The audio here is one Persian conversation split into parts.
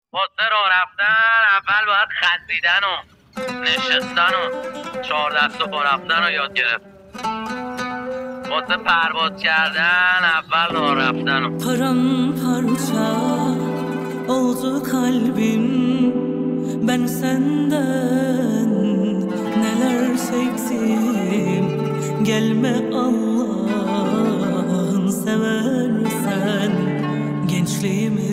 واسه راه رفتن اول باید خزیدن و نشستن و 4 دست و پا رفتن رو یاد گرفت. واسه پرواز کردن اول راه رفتن و Paramparça oldu kalbim. Ben senden neler çektim. Gelme Allah'ın seversen. Gençliğimi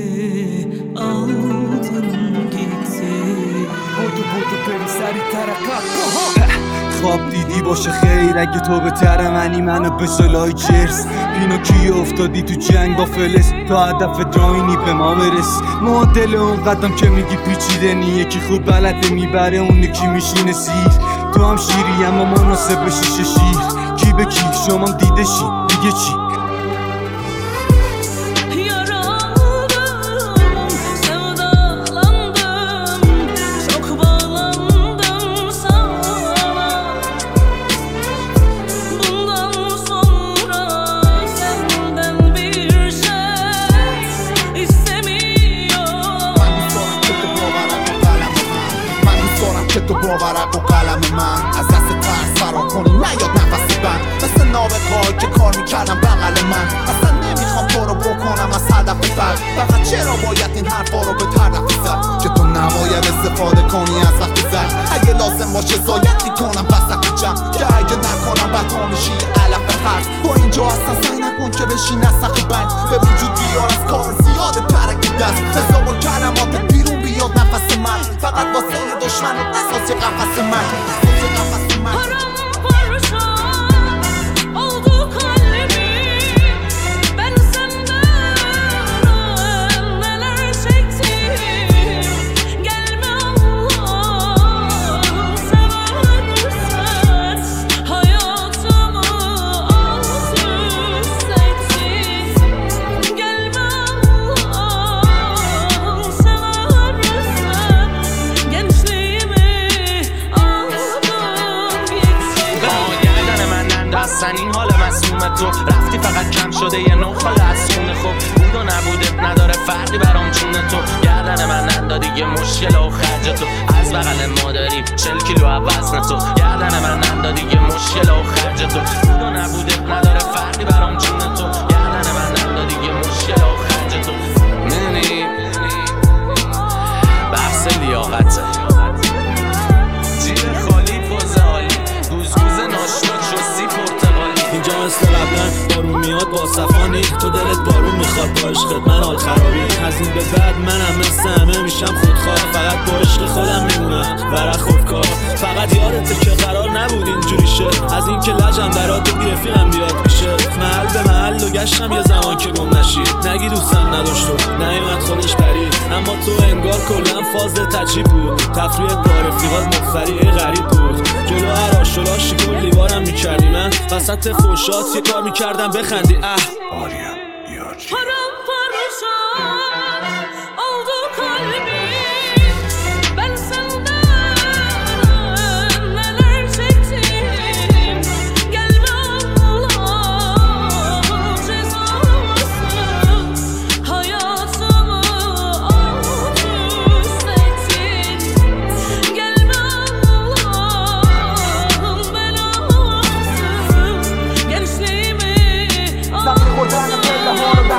aldın gittin. بودو بری سری ترکات خواب دیدی باشه خیر اگه تو به تر منی منو به سلای جرس پینوکی افتادی تو جنگ با فلس تا هدف دراینی به ما برس معادل اون قدم که میگی پیچیده نی یکی خوب بلده میبره اون یکی میشینه سیر تو هم شیری اما مناسب به شیشه şiir کی به کی شما دیده شی دیگه چی تو باورق و قلم من از دست ترس فرار کنی نیاد نفسی بند مثل نابغه‌ای که کار میکردم بغل من اصلا نمیخوام تو رو بکنم از هدف بر فقط چرا باید این حرفا رو به طرف زد که تو نباید استفاده کنی از وقتی زد اگه لازم باشه زاید میکنم وسط جمع که اگه نکنم بد ها میشی علف حرف با اینجا اصلا سعی نکن که بشی نسخ بند به وجود بیار از کار زیاد ترکی دست حساب و کلماتت بیرون بیاد نفس من فقط واسه دشمن اساس قفس من Paramparça oldu kalbim. Ben senden neler çektim. Gelme Allah'ım seversen. Hayatımı alt üst ettin. Gelme Allah'ım seversen. Gençliğimi هستن این حال مسموم تو رفتی فقط کم شده یه نوع خال از خونه خوب بود و نبودت نداره فرقی برام چون تو گردن من نندادی یه مشکل و خرج تو از بغل مادری 40 کیلو وزن تو گردن من نندادی یه مشکل و خرج تو بود و نبودت نداره فرقی برام چون تو گردن من نندادی یه مشکل و خرج تو میدونی بحث لیاقته جیب خالی پوزه عالی گوزگوز ناشنا چوسی پرتقالی اینجا مثل قبلا بارون میاد با صفانی تو دلت بارون میخواد با عشقت من حال خرابی از این به بعد منم مثل همه میشم خودخواه فقط با عشق خودم میمونم ورق خودکار فقط یادته که قرار نبود اینجوری شه از این که لجم برات بی رفیقم بیاد میشه محل به محل و گشتم یه زمان که گم نشی نگی دوستم نداشت و نیومد خودش برید اما تو انگار کلا فاز تجیب بود تفریحت با رفیقات مفری غریب بود جلو هر آشولاشی گل لیوارم میکردی من وسط فوشات یه کار میکردم بخندی آریم یارچی Paramparça oldu kalbim. Ben senden neler çektim. Gelme Allah'ım cezasın. Hayatımı alt üst ettin. Gelme Allah'ım belasın. Gençliğimi خوردن پله ها رو 10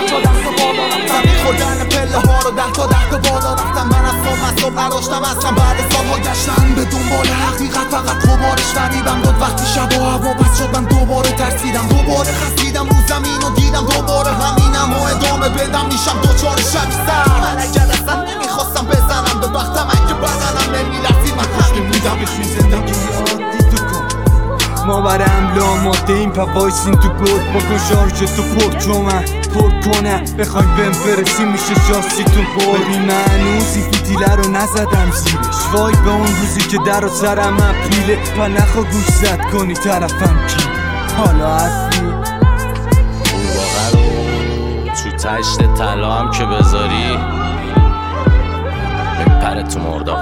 تا بالا رفتم من از صبح نداشتم اصلا بعد سالها گشتن به دنبال حقیقت فقط غبارش فریبم داد وقتی شب و هوا بس شد من دوباره ترسیدم دوباره خسیدم رو زمین و دیدم دوباره همینم و ادامه بدم میشم دوچار شبی سر من اگر اصلا نمیخواستم بزنم به بختم اگه بدنم نمیلرزید من همین میدم بشین زندگی عادی تو کن ما برم لاماده این پا وایسین تو گل بکن شارژ تو پرچومن پر کنه بخوایم بهم برسیم میشه شاستیتون پر ببین من هنوز این فیتیله رو نزدم زیرش وای به اون روزی که در و سرم اپریله و نخوا گوش زد کنی طرفم کی حالا حرفی واقعا رو تو تشت طلا هم که بذاری بپره تو مرداب